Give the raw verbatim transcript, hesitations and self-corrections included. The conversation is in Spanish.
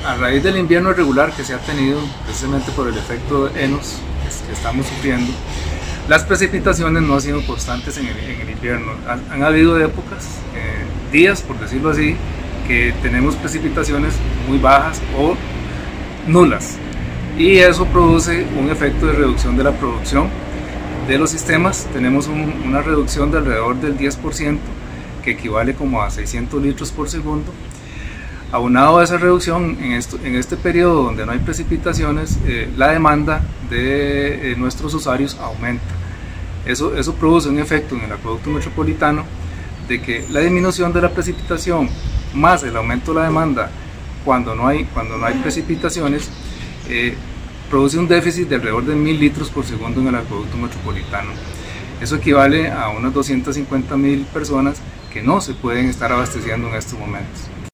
a raíz del invierno irregular que se ha tenido, precisamente por el efecto ENOS que estamos sufriendo, las precipitaciones no han sido constantes en el, en el invierno. Han, han habido épocas, eh, días por decirlo así, que tenemos precipitaciones muy bajas o nulas, y eso produce un efecto de reducción de la producción de los sistemas. Tenemos un, una reducción de alrededor del diez por ciento, que equivale como a seiscientos litros por segundo. Aunado a esa reducción, en, esto, en este periodo donde no hay precipitaciones, eh, la demanda de eh, nuestros usuarios aumenta. Eso, eso produce un efecto en el acueducto metropolitano de que la disminución de la precipitación más el aumento de la demanda cuando no hay, cuando no hay precipitaciones eh, produce un déficit de alrededor de mil litros por segundo en el acueducto metropolitano. Eso equivale a unas doscientas cincuenta mil personas que no se pueden estar abasteciendo en estos momentos.